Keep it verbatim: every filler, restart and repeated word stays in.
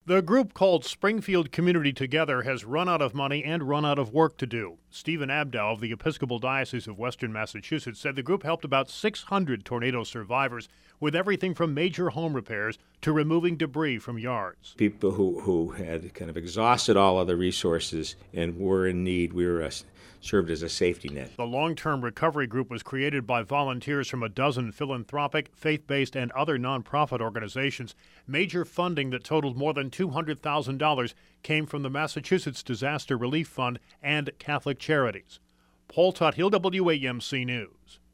The group called Springfield Community Together has run out of money and run out of work to do. Stephen Abdow of the Episcopal Diocese of Western Massachusetts said the group helped about six hundred tornado survivors with everything from major home repairs to removing debris from yards. People who, who had kind of exhausted all other resources and were in need, we were uh, served as a safety net. The long-term recovery group was created by volunteers from a dozen philanthropic, faith-based, and other nonprofit organizations. Major funding that totaled more than two hundred thousand dollars came from the Massachusetts Disaster Relief Fund and Catholic Charities. Paul Tuthill, W A M C News.